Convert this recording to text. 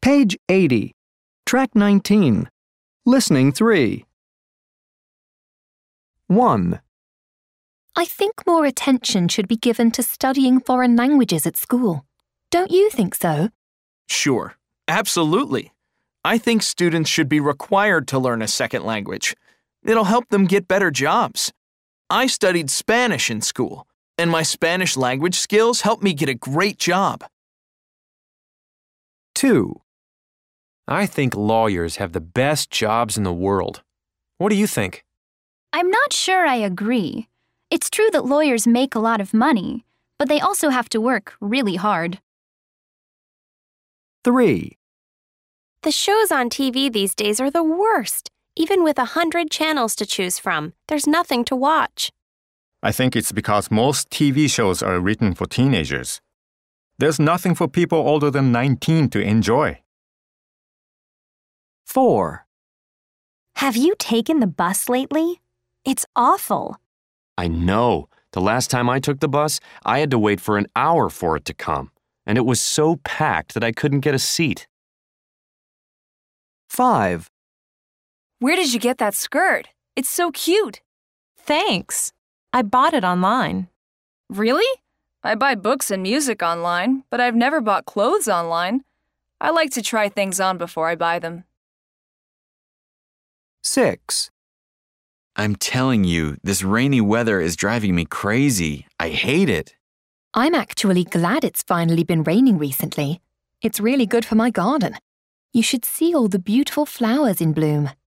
Page 80. Track 19. Listening 3. 1. I think more attention should be given to studying foreign languages at school. Don't you think so? Sure, absolutely. I think students should be required to learn a second language. It'll help them get better jobs. I studied Spanish in school, and my Spanish language skills helped me get a great job. 2. I think lawyers have the best jobs in the world. What do you think? I'm not sure I agree. It's true that lawyers make a lot of money, but they also have to work really hard. 3. The shows on TV these days are the worst. Even with 100 channels to choose from, there's nothing to watch. I think it's because most TV shows are written for teenagers. There's nothing for people older than 19 to enjoy. 4. Have you taken the bus lately? It's awful. I know. The last time I took the bus, I had to wait for an hour for it to come. And it was so packed that I couldn't get a seat. 5. Where did you get that skirt? It's so cute. Thanks. I bought it online. Really? I buy books and music online, but I've never bought clothes online. I like to try things on before I buy them. 6. I'm telling you, this rainy weather is driving me crazy. I hate it. I'm actually glad it's finally been raining recently. It's really good for my garden. You should see all the beautiful flowers in bloom.